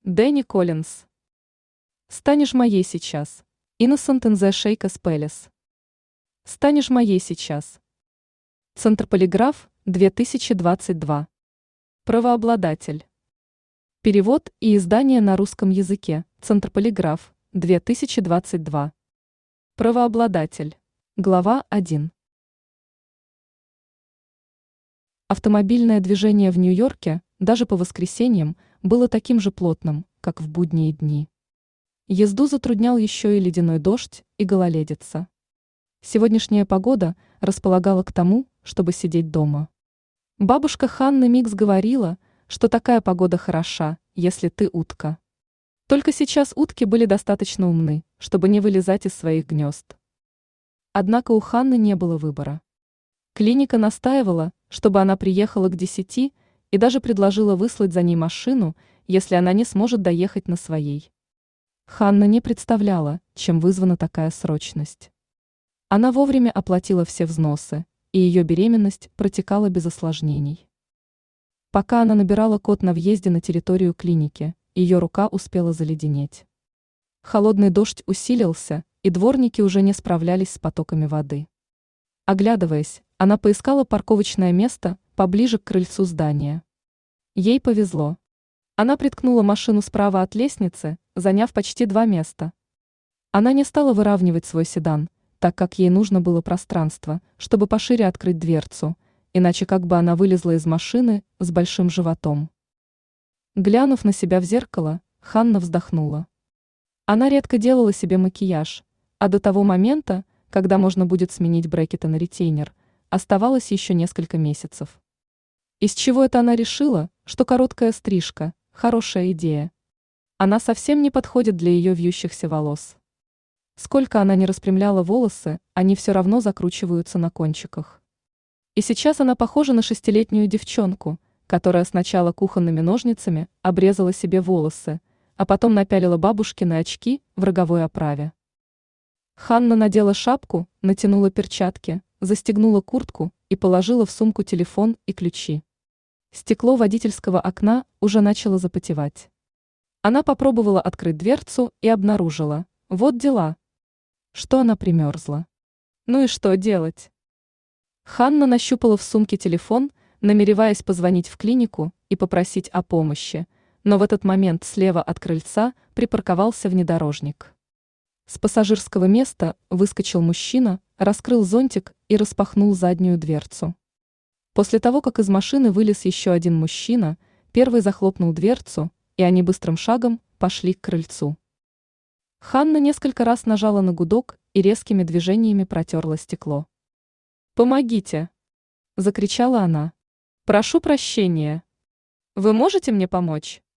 Дэнни Коллинз. Станешь моей сейчас. Innocent in the Shakers Palace. Станешь моей сейчас. Центр Полиграф, 2022. Правообладатель. Перевод и издание на русском языке. Центр Полиграф, 2022. Правообладатель. Глава 1. Автомобильное движение в Нью-Йорке, даже по воскресеньям, было таким же плотным, как в будние дни. Езду затруднял еще и ледяной дождь и гололедица. Сегодняшняя погода располагала к тому, чтобы сидеть дома. Бабушка Ханны Микс говорила, что такая погода хороша, если ты утка. Только сейчас утки были достаточно умны, чтобы не вылезать из своих гнезд. Однако у Ханны не было выбора. Клиника настаивала, чтобы она приехала к 10 и даже предложила выслать за ней машину, если она не сможет доехать на своей. Ханна не представляла, чем вызвана такая срочность. Она вовремя оплатила все взносы, и ее беременность протекала без осложнений. Пока она набирала код на въезде на территорию клиники, ее рука успела заледенеть. Холодный дождь усилился, и дворники уже не справлялись с потоками воды. Оглядываясь, она поискала парковочное место поближе к крыльцу здания. Ей повезло. Она приткнула машину справа от лестницы, заняв почти 2 места. Она не стала выравнивать свой седан, так как ей нужно было пространство, чтобы пошире открыть дверцу, иначе как бы она вылезла из машины с большим животом. Глянув на себя в зеркало, Ханна вздохнула. Она редко делала себе макияж, а до того момента, когда можно будет сменить брекеты на ретейнер, оставалось еще несколько месяцев. Из чего это она решила, что короткая стрижка – хорошая идея? Она совсем не подходит для ее вьющихся волос. Сколько она не распрямляла волосы, они все равно закручиваются на кончиках. И сейчас она похожа на 6-летнюю девчонку, которая сначала кухонными ножницами обрезала себе волосы, а потом напялила бабушкины очки в роговой оправе. Ханна надела шапку, натянула перчатки, застегнула куртку и положила в сумку телефон и ключи. Стекло водительского окна уже начало запотевать. Она попробовала открыть дверцу и обнаружила – вот дела. Что она примерзла. Ну и что делать? Ханна нащупала в сумке телефон, намереваясь позвонить в клинику и попросить о помощи, но в этот момент слева от крыльца припарковался внедорожник. С пассажирского места выскочил мужчина, раскрыл зонтик и распахнул заднюю дверцу. После того, как из машины вылез еще один мужчина, первый захлопнул дверцу, и они быстрым шагом пошли к крыльцу. Ханна несколько раз нажала на гудок и резкими движениями протерла стекло. «Помогите!» – закричала она. «Прошу прощения. Вы можете мне помочь?»